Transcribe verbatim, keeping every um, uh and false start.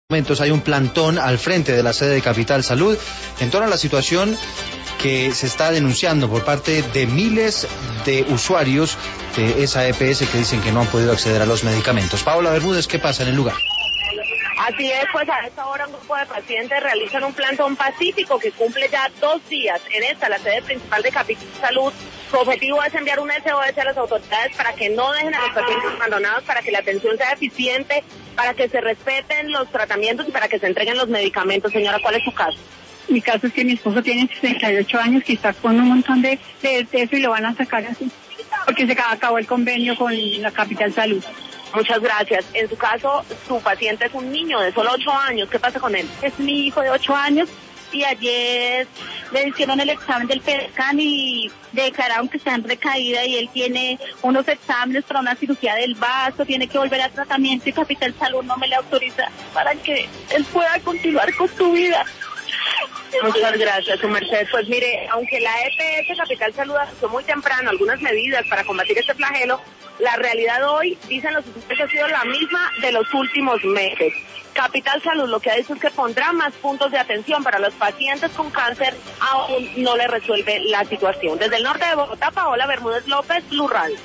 momentos hay un plantón al frente de la sede de Capital Salud en torno a la situación que se está denunciando por parte de miles de usuarios de esa E P S que dicen que no han podido acceder a los medicamentos. Paola Bermúdez, ¿qué pasa en el lugar? Así es, pues a esta hora un grupo de pacientes realizan un plantón pacífico que cumple ya dos días en esta, la sede principal de Capital Salud. Su objetivo es enviar un S O S a las autoridades para que no dejen a los pacientes abandonados, para que la atención sea eficiente, para que se respeten los tratamientos y para que se entreguen los medicamentos. Señora, ¿cuál es su caso? Mi caso es que mi esposo tiene sesenta y ocho años y está con un montón de, de, de eso y lo van a sacar así, porque se acabó el convenio con la Capital Salud. Muchas gracias. En su caso, su paciente es un niño de solo ocho años. ¿Qué pasa con él? Es mi hijo de ocho años y ayer le hicieron el examen del P E T C A N y declararon que está en recaída y él tiene unos exámenes para una cirugía del vaso, tiene que volver a tratamiento y Capital Salud no me le autoriza para que él pueda continuar con su vida. Muchas gracias, su merced. Pues mire, aunque la E P S Capital Salud anunció muy temprano algunas medidas para combatir este flagelo, la realidad hoy, dicen los expertos, ha sido la misma de los últimos meses. Capital Salud lo que ha dicho es que pondrá más puntos de atención para los pacientes con cáncer, aún no le resuelve la situación. Desde el norte de Bogotá, Paola Bermúdez López, Blue Radio.